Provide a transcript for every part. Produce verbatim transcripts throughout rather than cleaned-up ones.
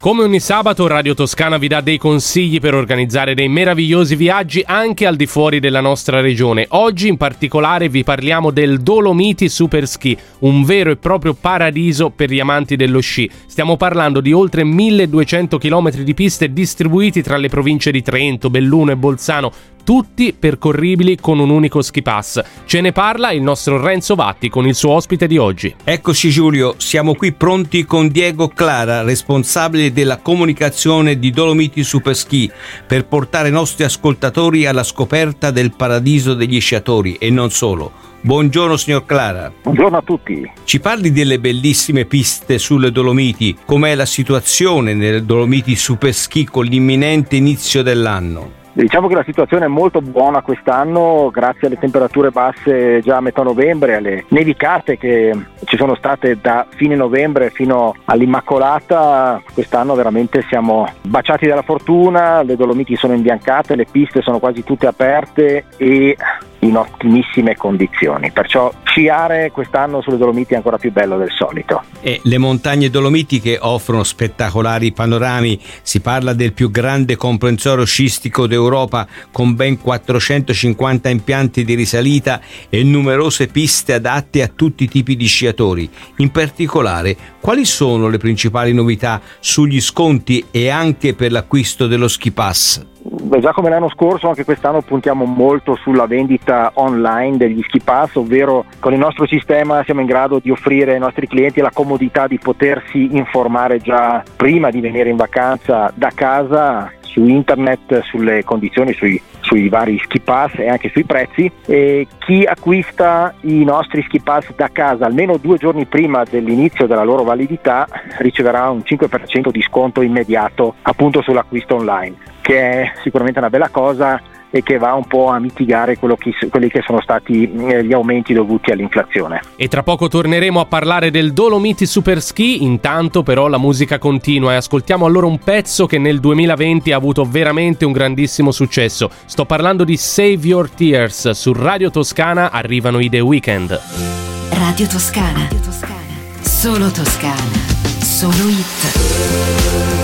Come ogni sabato, Radio Toscana vi dà dei consigli per organizzare dei meravigliosi viaggi anche al di fuori della nostra regione. Oggi in particolare vi parliamo del Dolomiti Super Ski, un vero e proprio paradiso per gli amanti dello sci. Stiamo parlando di oltre milleduecento chilometri di piste distribuiti tra le province di Trento, Belluno e Bolzano, tutti percorribili con un unico ski pass. Ce ne parla il nostro Renzo Vatti con il suo ospite di oggi. Eccoci Giulio, siamo qui pronti con Diego Clara, responsabile della comunicazione di Dolomiti Super Ski, per portare i nostri ascoltatori alla scoperta del paradiso degli sciatori e non solo. Buongiorno signor Clara. Buongiorno a tutti. Ci parli delle bellissime piste sulle Dolomiti, com'è la situazione nelle Dolomiti Super Ski con l'imminente inizio dell'anno? Diciamo che la situazione è molto buona quest'anno grazie alle temperature basse già a metà novembre, alle nevicate che ci sono state da fine novembre fino all'Immacolata. Quest'anno veramente siamo baciati dalla fortuna, le Dolomiti sono imbiancate, le piste sono quasi tutte aperte e in ottimissime condizioni, perciò sciare quest'anno sulle Dolomiti è ancora più bello del solito. E le montagne dolomitiche offrono spettacolari panorami, si parla del più grande comprensorio sciistico d'Europa con ben quattrocentocinquanta impianti di risalita e numerose piste adatte a tutti i tipi di sciatori. In particolare, quali sono le principali novità sugli sconti e anche per l'acquisto dello ski pass? Beh, già come l'anno scorso, anche quest'anno puntiamo molto sulla vendita online degli ski pass, ovvero con il nostro sistema siamo in grado di offrire ai nostri clienti la comodità di potersi informare già prima di venire in vacanza da casa su internet sulle condizioni, sui, sui vari ski pass e anche sui prezzi. E chi acquista i nostri ski pass da casa almeno due giorni prima dell'inizio della loro validità riceverà un cinque per cento di sconto immediato appunto sull'acquisto online, che è sicuramente una bella cosa e che va un po' a mitigare quello che, quelli che sono stati gli aumenti dovuti all'inflazione. E tra poco torneremo a parlare del Dolomiti Super Ski, intanto però la musica continua e ascoltiamo allora un pezzo che nel duemilaventi ha avuto veramente un grandissimo successo. Sto parlando di Save Your Tears. Su Radio Toscana arrivano i The Weeknd. Radio Toscana, Radio Toscana. Solo Toscana, solo hit.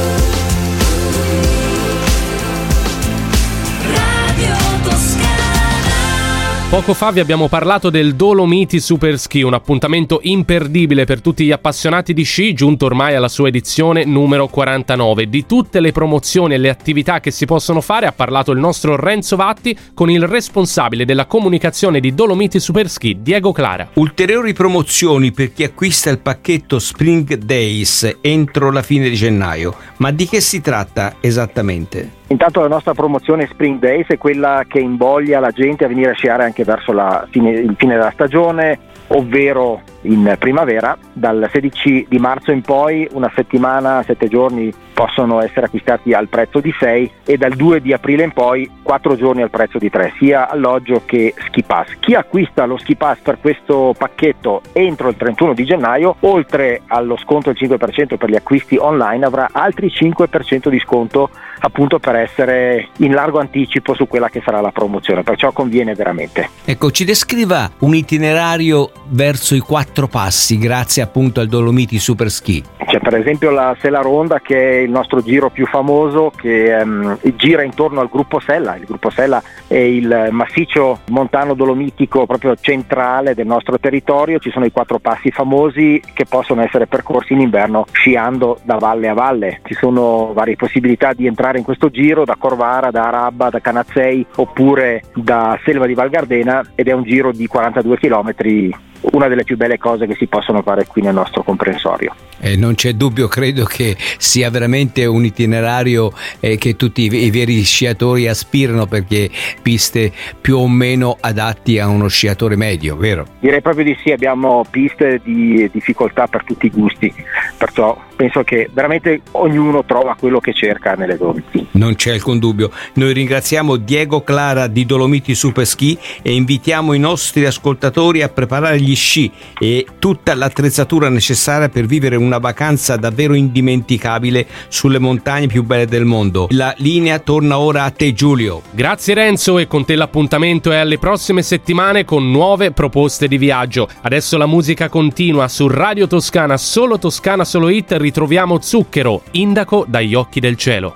Poco fa vi abbiamo parlato del Dolomiti Super Ski, un appuntamento imperdibile per tutti gli appassionati di sci, giunto ormai alla sua edizione numero quarantanove. Di tutte le promozioni e le attività che si possono fare ha parlato il nostro Renzo Vatti con il responsabile della comunicazione di Dolomiti Super Ski, Diego Clara. Ulteriori promozioni per chi acquista il pacchetto Spring Days entro la fine di gennaio. Ma di che si tratta esattamente? Intanto la nostra promozione Spring Days è quella che invoglia la gente a venire a sciare anche verso la fine, il fine della stagione, ovvero in primavera. Dal sedici di marzo in poi una settimana, sette giorni possono essere acquistati al prezzo di sei e dal due di aprile in poi quattro giorni al prezzo di tre, sia alloggio che ski pass. Chi acquista lo ski pass per questo pacchetto entro il trentuno di gennaio, oltre allo sconto del cinque per cento per gli acquisti online, avrà altri cinque per cento di sconto appunto per essere in largo anticipo su quella che sarà la promozione, perciò conviene veramente. Ecco, ci descriva un itinerario verso i quattro passi grazie appunto al Dolomiti Super Ski. C'è per esempio la Sella Ronda, che è il nostro giro più famoso, che um, gira intorno al Gruppo Sella. Il Gruppo Sella è il massiccio montano dolomitico proprio centrale del nostro territorio. Ci sono i quattro passi famosi che possono essere percorsi in inverno sciando da valle a valle. Ci sono varie possibilità di entrare in questo giro, da Corvara, da Arabba, da Canazzei oppure da Selva di Val Gardena, ed è un giro di quarantadue chilometri, una delle più belle cose che si possono fare qui nel nostro comprensorio. Eh, non c'è dubbio, credo che sia veramente un itinerario eh, che tutti i, i veri sciatori aspirano, perché piste più o meno adatti a uno sciatore medio, vero? Direi proprio di sì, abbiamo piste di difficoltà per tutti i gusti, perciò penso che veramente ognuno trova quello che cerca nelle Dolomiti. Non c'è alcun dubbio. Noi ringraziamo Diego Clara di Dolomiti Super Ski e invitiamo i nostri ascoltatori a preparare gli sci e tutta l'attrezzatura necessaria per vivere una vacanza davvero indimenticabile sulle montagne più belle del mondo. La linea torna ora a te, Giulio. Grazie Renzo, e con te l'appuntamento è alle prossime settimane con nuove proposte di viaggio. Adesso la musica continua su Radio Toscana, solo Toscana, solo hit. ritroviamo Zucchero, Indaco dagli occhi del cielo.